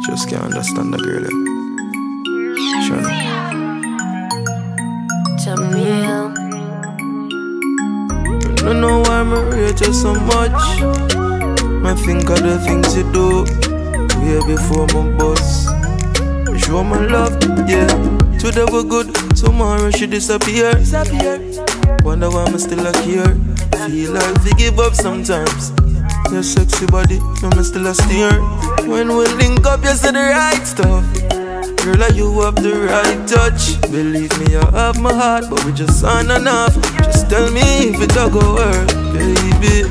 Just can't understand the girl. Sure. Jamil. I don't know why I rate you so much. I think of the things you do way before my boss. You show my love, yeah. Today we're good, tomorrow she disappear. Wonder why I'm still a care. Feel like we give up sometimes. Your sexy body, I'm still a steer. When we link up, you say the right stuff. Girl, like you have the right touch. Believe me, I have my heart, but we just aren't enough. Just tell me if it all go work, baby.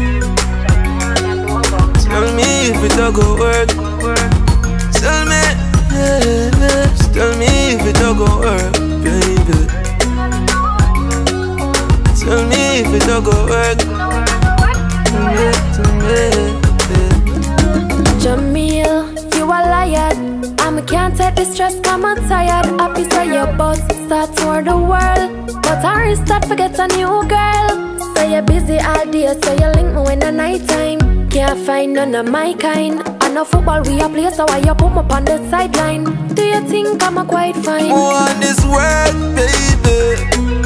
Tell me if it all go work. Tell me, yeah. Just tell me if it all go work, baby. Tell me if it all go work. Jamil, you a liar. I can't take the stress, come I'm tired. Happy say your boss start toward the world, but I restart forget a new girl. Say you're busy all day, so you link me when the night time. Can't find none of my kind. I know football we a play, so why you put me up on the sideline? Do you think I'm a quite fine? On this world, baby.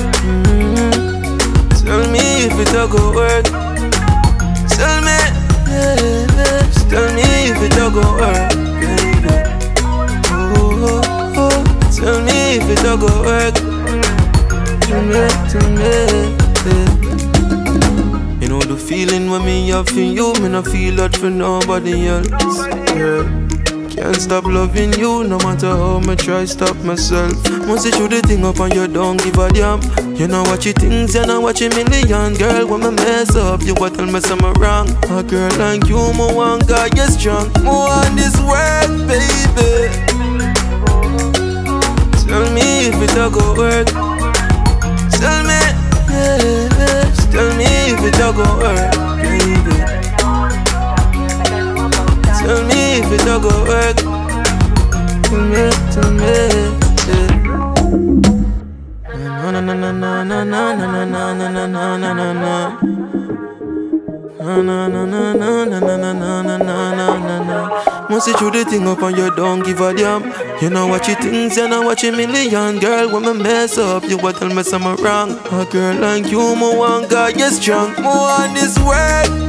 Tell me if it all go work. Tell me, yeah. Just tell me if it all go work, baby. Tell me if it all go work. Tell me. You know the feeling when me have for you, me no feel that for nobody else. Yeah. Can't stop loving you, no matter how me try stop myself. Once you show the thing up and you don't give a damn. You know what you things, you know what you million. Girl, when me mess up, you go tell me something wrong. A girl like you, me want God, you strong. Me want this world, baby. Tell me if it all go work. Tell me, yeah. Just tell me if it all go work, baby. Tell me if it all go work. Tell me, yeah. Na na na na na na na na na na na na na na na. Na na na na na na na na na na na na. Must you do the thing up and you don't give a damn. You know what you things, you know what you million. Girl, when me mess up, you go tell me something wrong. A girl like you, me want God, you strong. Me want this world,